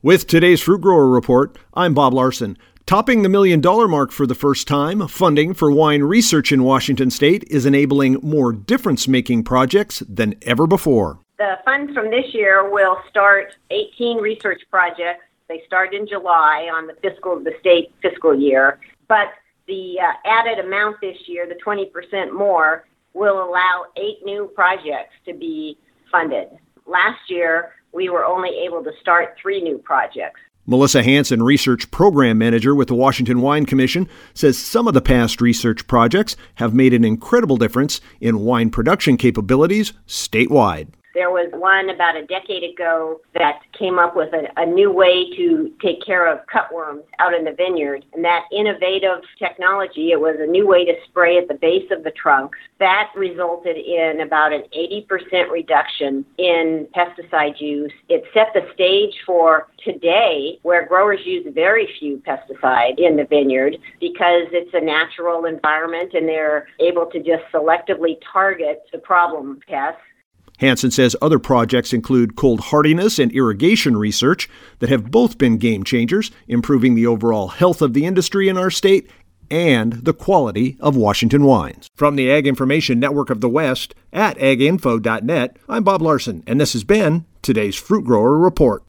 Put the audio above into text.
With today's Fruit Grower Report, I'm Bob Larson. Topping the $1 million mark for the first time, funding for wine research in Washington state is enabling more difference-making projects than ever before. The funds from this year will start 18 research projects. They start in July on the state fiscal year, but the added amount this year, the 20% more, will allow 8 new projects to be funded. Last year, we were only able to start 3 new projects. Melissa Hansen, Research Program Manager with the Washington Wine Commission, says some of the past research projects have made an incredible difference in wine production capabilities statewide. There was one about a decade ago that came up with a new way to take care of cutworms out in the vineyard. And that innovative technology, it was a new way to spray at the base of the trunks. That resulted in about an 80% reduction in pesticide use. It set the stage for today, where growers use very few pesticide in the vineyard because it's a natural environment and they're able to just selectively target the problem pests. Hansen says other projects include cold hardiness and irrigation research that have both been game changers, improving the overall health of the industry in our state and the quality of Washington wines. From the Ag Information Network of the West at aginfo.net, I'm Bob Larson, and this has been today's Fruit Grower Report.